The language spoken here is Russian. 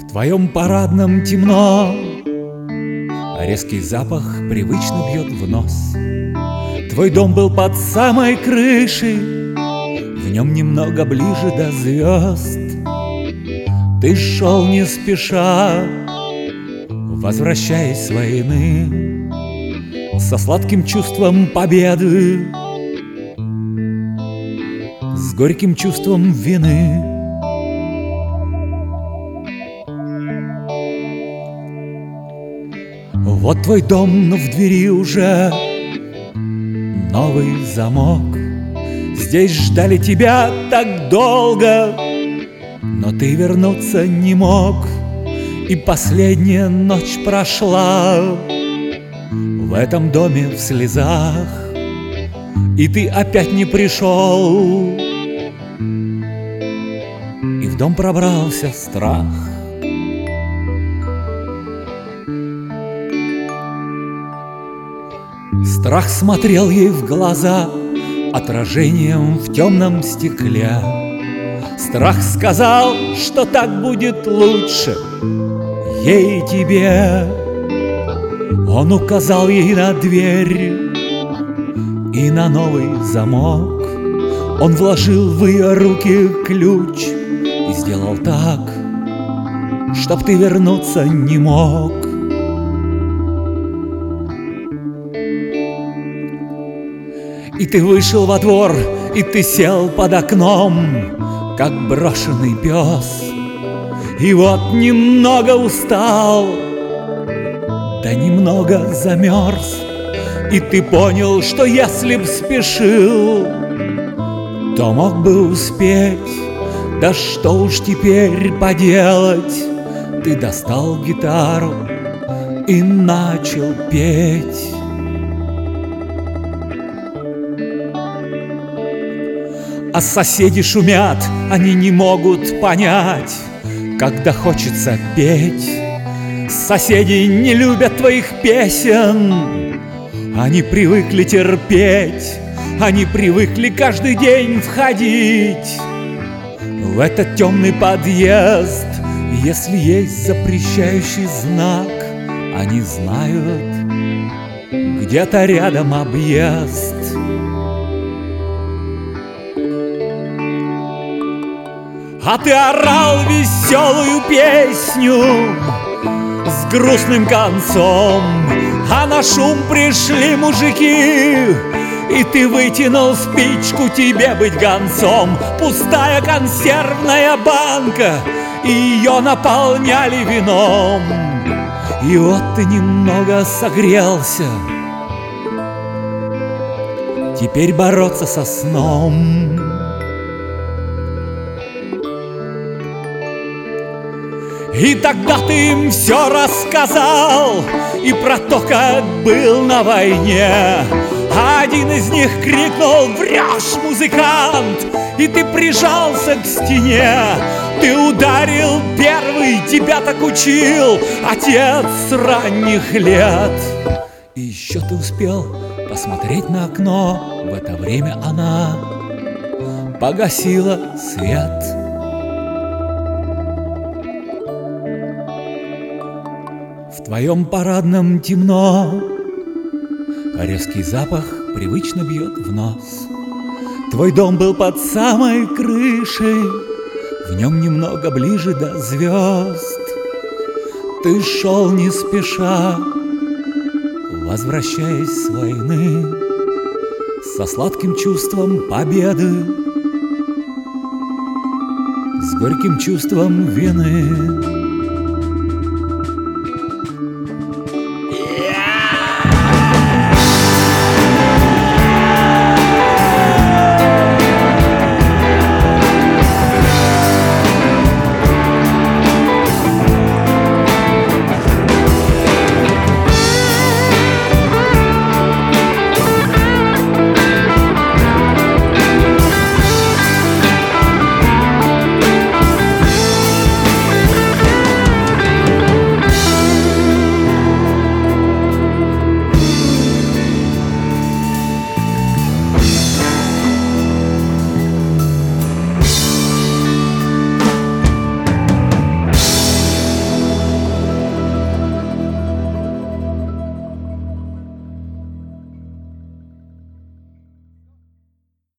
В твоем парадном темно, а резкий запах привычно бьет в нос. Твой дом был под самой крышей, в нем немного ближе до звезд. Ты шел не спеша, возвращаясь с войны, со сладким чувством победы, с горьким чувством вины. Вот твой дом, но в двери уже новый замок. Здесь ждали тебя так долго, но ты вернуться не мог. И последняя ночь прошла в этом доме в слезах, и ты опять не пришел, и в дом пробрался страх. Страх смотрел ей в глаза отражением в темном стекле. Страх сказал, что так будет лучше ей и тебе. Он указал ей на дверь и на новый замок. Он вложил в ее руки ключ и сделал так, чтоб ты вернуться не мог. И ты вышел во двор, и ты сел под окном, как брошенный пес. И вот немного устал, да немного замерз. И ты понял, что если б спешил, то мог бы успеть. Да что уж теперь поделать? Ты достал гитару и начал петь. А соседи шумят, они не могут понять, когда хочется петь. Соседи не любят твоих песен, они привыкли терпеть, они привыкли каждый день входить в этот темный подъезд. Если есть запрещающий знак, они знают, где-то рядом объезд. А ты орал веселую песню с грустным концом, а на шум пришли мужики, и ты вытянул спичку, тебе быть гонцом. Пустая консервная банка, и ее наполняли вином. И вот ты немного согрелся, теперь бороться со сном. И тогда ты им все рассказал, и про то, как был на войне. А один из них крикнул: «Врешь, музыкант!» И ты прижался к стене. Ты ударил первый, тебя так учил отец с ранних лет. И еще ты успел посмотреть на окно. В это время она погасила свет. В твоем парадном темно, а резкий запах привычно бьет в нос. Твой дом был под самой крышей, в нем немного ближе до звезд. Ты шел не спеша, возвращаясь с войны, со сладким чувством победы, с горьким чувством вины.